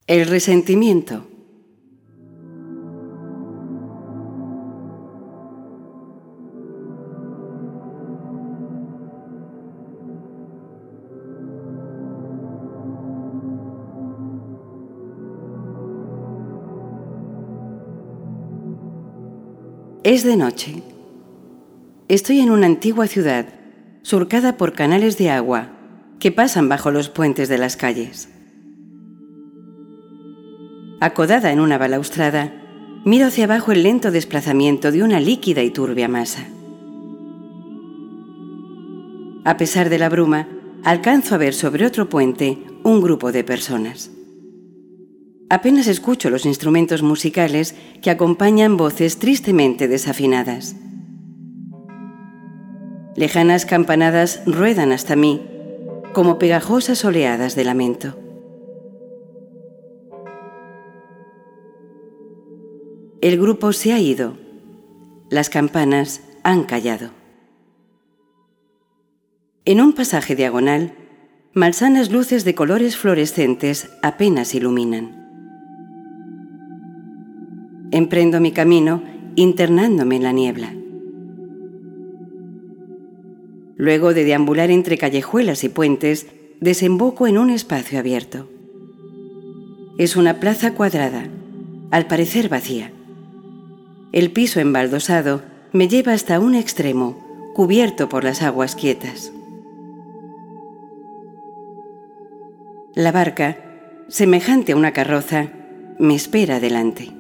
El resentimiento. Es de noche. Estoy en una antigua ciudad, surcada por canales de agua que pasan bajo los puentes de las calles. Acodada en una balaustrada, miro hacia abajo el lento desplazamiento de una líquida y turbia masa. A pesar de la bruma, alcanzo a ver sobre otro puente un grupo de personas. Apenas escucho los instrumentos musicales que acompañan voces tristemente desafinadas. Lejanas campanadas ruedan hasta mí, como pegajosas oleadas de lamento. El grupo se ha ido. Las campanas han callado. En un pasaje diagonal, malsanas luces de colores fluorescentes apenas iluminan. Emprendo mi camino internándome en la niebla. Luego de deambular entre callejuelas y puentes, desemboco en un espacio abierto. Es una plaza cuadrada, al parecer vacía. El piso embaldosado me lleva hasta un extremo, cubierto por las aguas quietas. La barca, semejante a una carroza, me espera delante.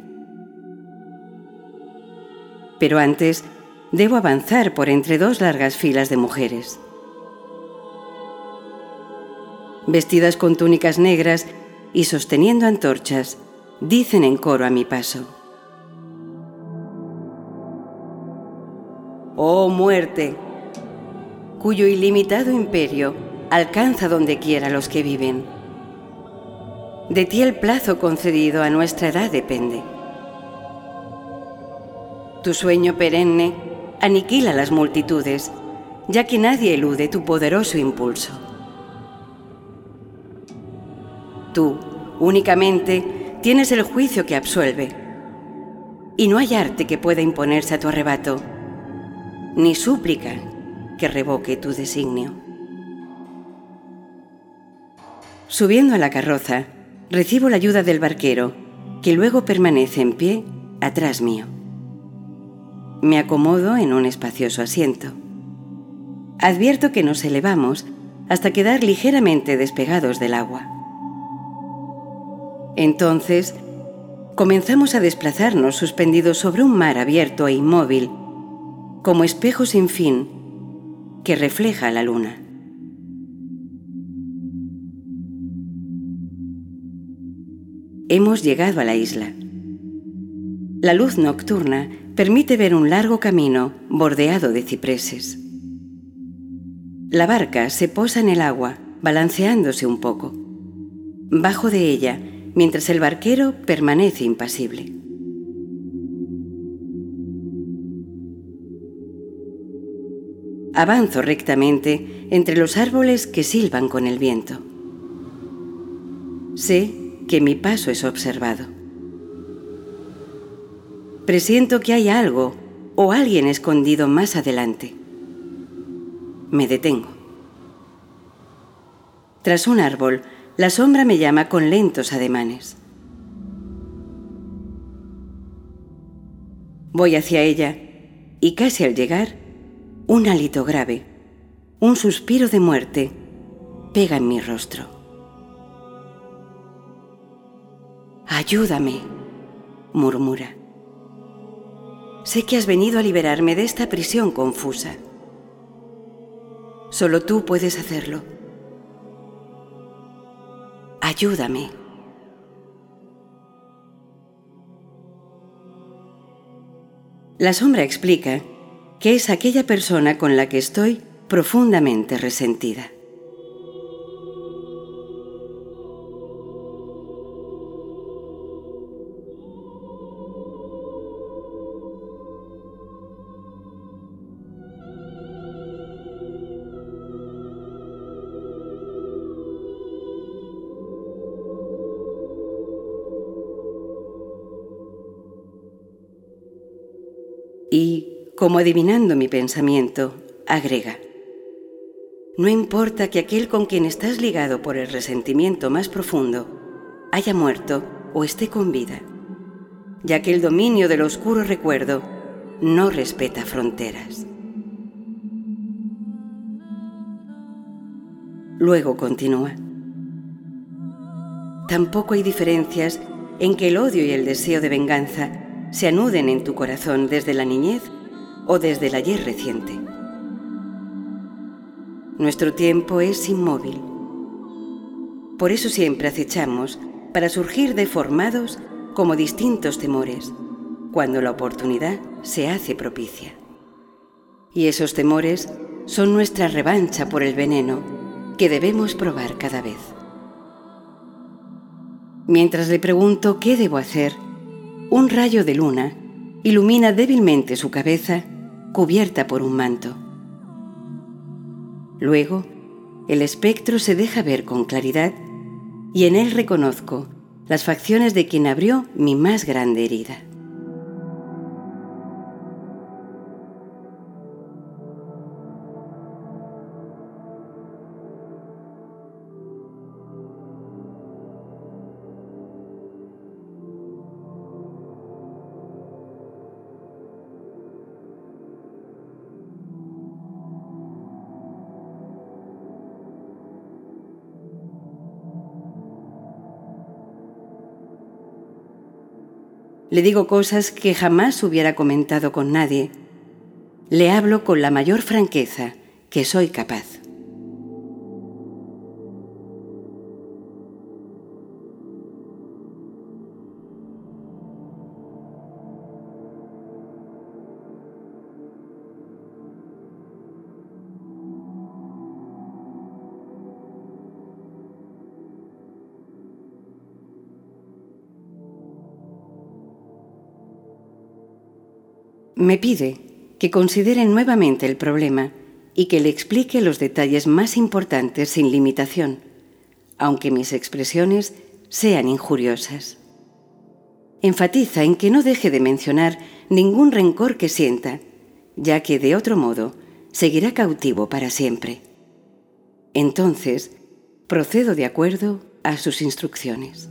Pero antes, debo avanzar por entre dos largas filas de mujeres. Vestidas con túnicas negras y sosteniendo antorchas, dicen en coro a mi paso: «Oh muerte, cuyo ilimitado imperio alcanza donde quiera los que viven. De ti el plazo concedido a nuestra edad depende. Tu sueño perenne aniquila las multitudes, ya que nadie elude tu poderoso impulso. Tú, únicamente, tienes el juicio que absuelve, y no hay arte que pueda imponerse a tu arrebato, ni súplica que revoque tu designio». Subiendo a la carroza, recibo la ayuda del barquero, que luego permanece en pie atrás mío. Me acomodo en un espacioso asiento. Advierto que nos elevamos hasta quedar ligeramente despegados del agua. Entonces, comenzamos a desplazarnos suspendidos sobre un mar abierto e inmóvil, como espejo sin fin que refleja la luna. Hemos llegado a la isla. La luz nocturna permite ver un largo camino bordeado de cipreses. La barca se posa en el agua, balanceándose un poco. Bajo de ella, mientras el barquero permanece impasible. Avanzo rectamente entre los árboles que silban con el viento. Sé que mi paso es observado. Presiento que hay algo o alguien escondido más adelante. Me detengo. Tras un árbol, la sombra me llama con lentos ademanes. Voy hacia ella y casi al llegar, un hálito grave, un suspiro de muerte, pega en mi rostro. «Ayúdame», murmura. «Sé que has venido a liberarme de esta prisión confusa. Solo tú puedes hacerlo. Ayúdame». La sombra explica que es aquella persona con la que estoy profundamente resentida. Y, como adivinando mi pensamiento, agrega: no importa que aquel con quien estás ligado por el resentimiento más profundo haya muerto o esté con vida, ya que el dominio del oscuro recuerdo no respeta fronteras. Luego continúa: tampoco hay diferencias en que el odio y el deseo de venganza se anuden en tu corazón desde la niñez o desde el ayer reciente. Nuestro tiempo es inmóvil. Por eso siempre acechamos para surgir deformados como distintos temores, cuando la oportunidad se hace propicia. Y esos temores son nuestra revancha por el veneno que debemos probar cada vez. Mientras le pregunto qué debo hacer, un rayo de luna ilumina débilmente su cabeza cubierta por un manto. Luego, el espectro se deja ver con claridad y en él reconozco las facciones de quien abrió mi más grande herida. Le digo cosas que jamás hubiera comentado con nadie. Le hablo con la mayor franqueza que soy capaz. Me pide que considere nuevamente el problema y que le explique los detalles más importantes sin limitación, aunque mis expresiones sean injuriosas. Enfatiza en que no deje de mencionar ningún rencor que sienta, ya que de otro modo seguirá cautivo para siempre. Entonces, procedo de acuerdo a sus instrucciones.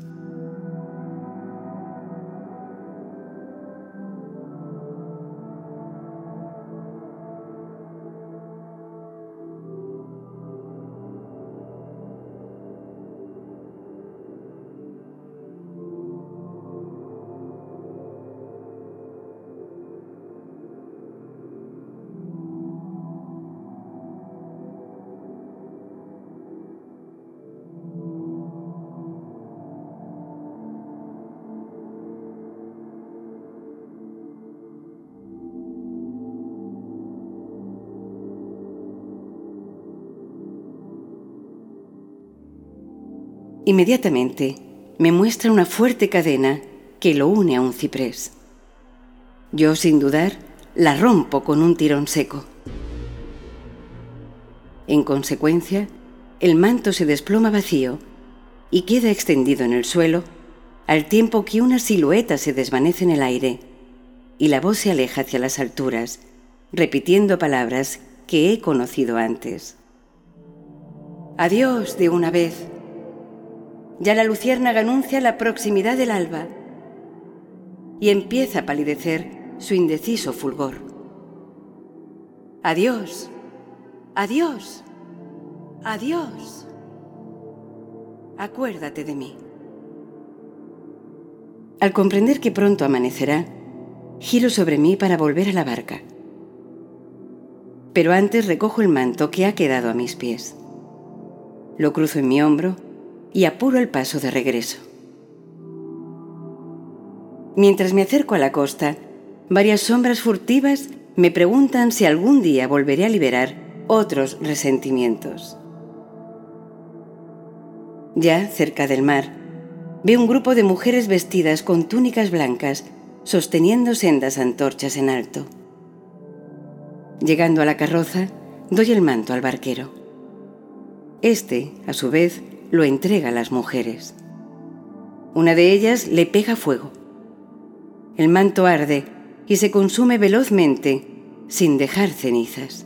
Inmediatamente me muestra una fuerte cadena que lo une a un ciprés. Yo, sin dudar, la rompo con un tirón seco. En consecuencia, el manto se desploma vacío y queda extendido en el suelo, al tiempo que una silueta se desvanece en el aire y la voz se aleja hacia las alturas, repitiendo palabras que he conocido antes. Adiós de una vez. Ya la luciérnaga anuncia la proximidad del alba y empieza a palidecer su indeciso fulgor. Adiós, adiós, adiós. Acuérdate de mí. Al comprender que pronto amanecerá, giro sobre mí para volver a la barca. Pero antes recojo el manto que ha quedado a mis pies. Lo cruzo en mi hombro y apuro el paso de regreso. Mientras me acerco a la costa, varias sombras furtivas me preguntan si algún día volveré a liberar otros resentimientos. Ya cerca del mar, veo un grupo de mujeres vestidas con túnicas blancas sosteniendo sendas antorchas en alto. Llegando a la carroza, doy el manto al barquero. Este, a su vez, lo entrega a las mujeres. Una de ellas le pega fuego. El manto arde y se consume velozmente, sin dejar cenizas.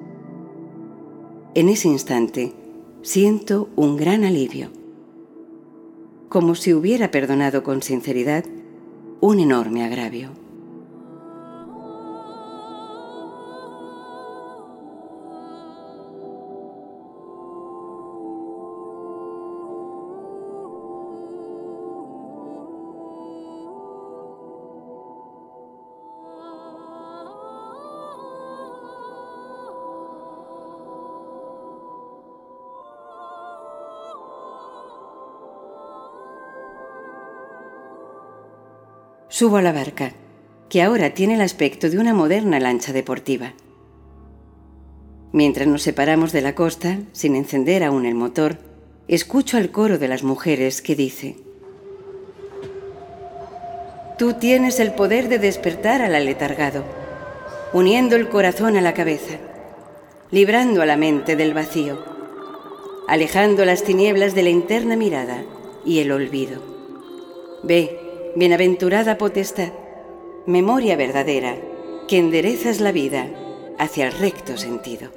En ese instante, siento un gran alivio, como si hubiera perdonado con sinceridad un enorme agravio. Subo a la barca, que ahora tiene el aspecto de una moderna lancha deportiva. Mientras nos separamos de la costa, sin encender aún el motor, escucho al coro de las mujeres que dice: Tú tienes el poder de despertar al aletargado, uniendo el corazón a la cabeza, librando a la mente del vacío, alejando las tinieblas de la interna mirada y el olvido. Ve, bienaventurada potestad, memoria verdadera, que enderezas la vida hacia el recto sentido.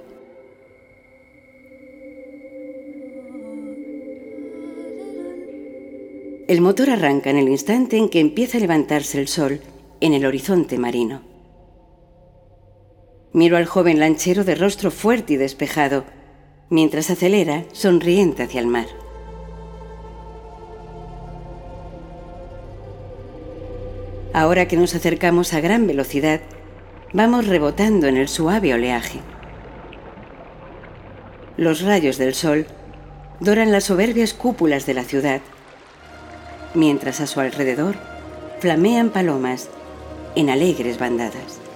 El motor arranca en el instante en que empieza a levantarse el sol en el horizonte marino. Miro al joven lanchero de rostro fuerte y despejado, mientras acelera sonriente hacia el mar. Ahora que nos acercamos a gran velocidad, vamos rebotando en el suave oleaje. Los rayos del sol doran las soberbias cúpulas de la ciudad, mientras a su alrededor flamean palomas en alegres bandadas.